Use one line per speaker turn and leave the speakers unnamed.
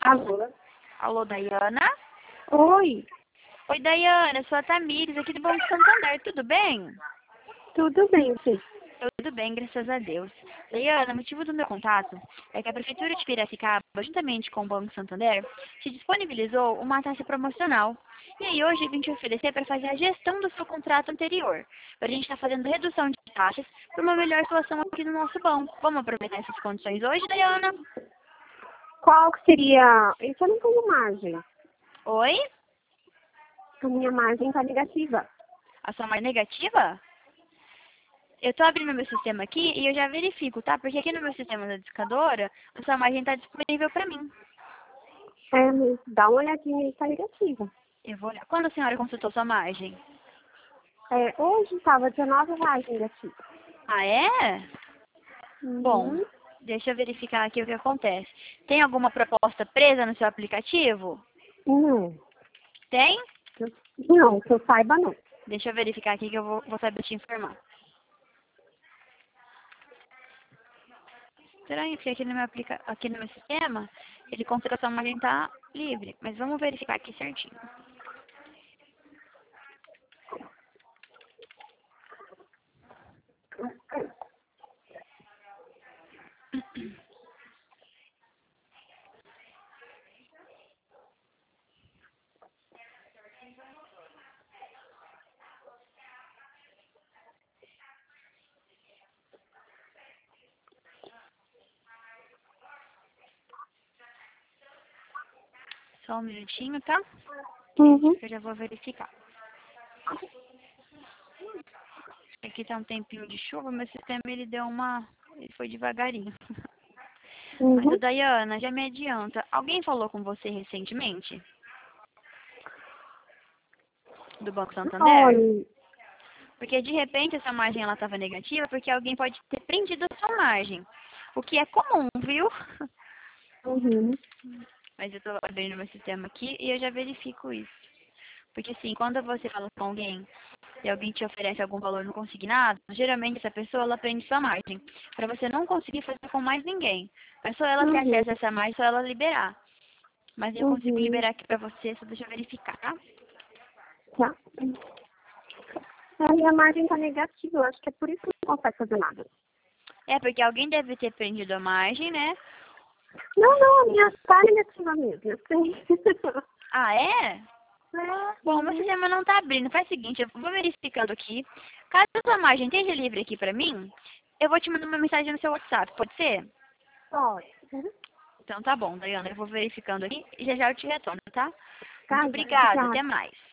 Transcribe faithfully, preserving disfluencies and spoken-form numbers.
Alô?
Alô, Dayana?
Oi,
Oi, Dayana, eu sou a Tamires, aqui do Banco Santander, tudo bem?
tudo bem, sim?
Tudo bem, graças a Deus. Dayana, o motivo do meu contato é que a Prefeitura de Piracicaba, juntamente com o Banco Santander, te disponibilizou uma taxa promocional. E aí hoje eu vim te oferecer para fazer a gestão do seu contrato anterior. A gente está fazendo redução de taxas para uma melhor situação aqui no nosso banco. Vamos aproveitar essas condições hoje, Dayana?
Qual que seria... Isso eu não tenho margem.
Oi?
A minha margem está negativa.
A sua margem negativa? Eu tô abrindo meu sistema aqui e eu já verifico, tá? Porque aqui no meu sistema da discadora, a sua margem está disponível para mim.
É, mas dá uma olhadinha aí, está negativa.
Eu vou olhar. Quando a senhora consultou sua margem?
É, hoje estava dezenove reais negativa.
Ah, é? Bom,
Uhum.
deixa eu verificar aqui o que acontece. Tem alguma proposta presa no seu aplicativo?
Não,
Tem?
que eu- não, que eu saiba não.
Deixa eu verificar aqui que eu vou, vou saber te informar. Estranho, porque aqui no meu, aplica... aqui no meu sistema, ele considera que a sua margem tá livre. Mas vamos verificar aqui certinho. Só um minutinho, tá?
Uhum.
Eu já vou verificar. Aqui tá um tempinho de chuva, meu sistema ele deu uma... ele foi devagarinho. Mas, ô,
Uhum.
Dayana, já me adianta. Alguém falou com você recentemente? Do Banco Santander?
Olha,
Porque de repente essa margem ela estava negativa porque alguém pode ter prendido a sua margem. O que é comum, viu?
uhum.
Mas eu tô abrindo meu sistema aqui e eu já verifico isso. Porque assim, quando você fala com alguém e alguém te oferece algum valor no consignado, geralmente essa pessoa ela prende sua margem. Para você não conseguir fazer com mais ninguém. É só ela ter
Uhum.
acesso a essa margem, só ela liberar. Mas eu consigo
Uhum.
liberar aqui pra você, só deixa eu verificar, tá?
Tá. A minha margem está negativa, eu acho que é por isso que eu não consigo fazer nada.
É, porque alguém deve ter prendido a margem, né?
Não, não, a minha está negativa mesmo, eu sei.
Ah, é?
É,
Bom, meu
uhum.
sistema não tá abrindo. Faz o seguinte, eu vou verificando aqui. Caso a sua margem esteja livre aqui pra mim, eu vou te mandar uma mensagem no seu WhatsApp, pode ser?
Pode. Uhum.
Então tá bom, Dayana, eu vou verificando aqui e já já eu te retorno, tá?
Tá,
Muito
já,
obrigada,
obrigada.
até mais.